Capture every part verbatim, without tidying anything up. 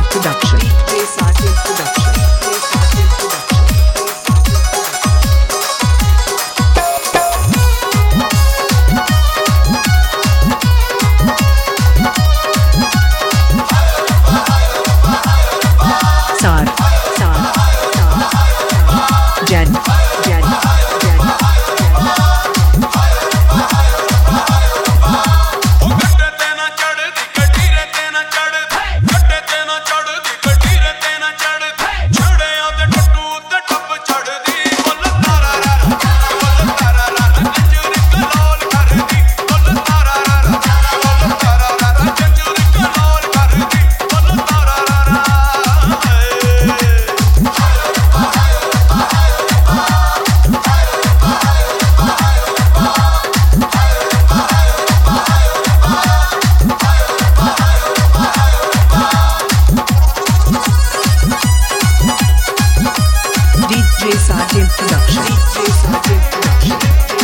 Production. D J Sergeant Production. D J Sergeant Production. Sar, Sar, Sar, Jen, Jen, Jen, Jen. D J Sergeant Production. D J Sergeant Production.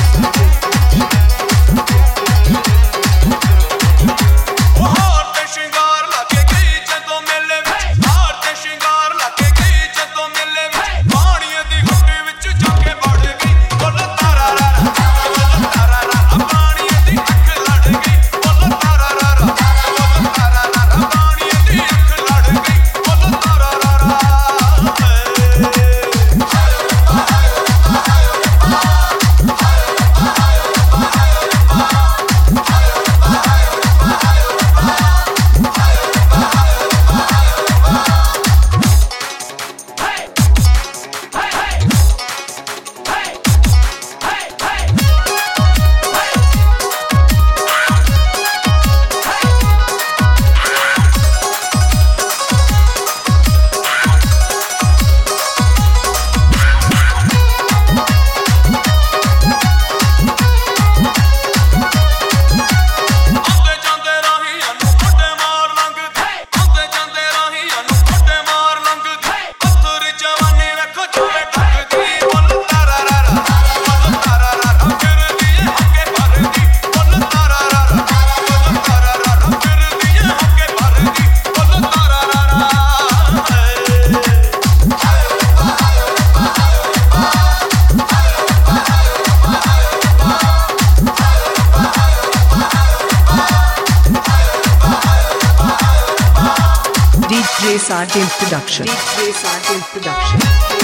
D J Sergeant Production. D J Sergeant Production.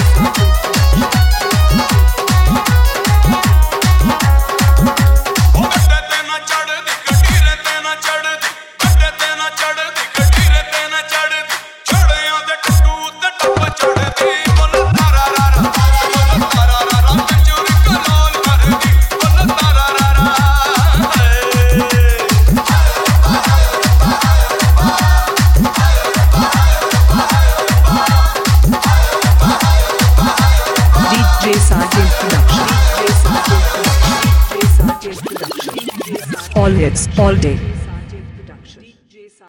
D J Sergeant Production. D J Sergeant Production. All hits, all day.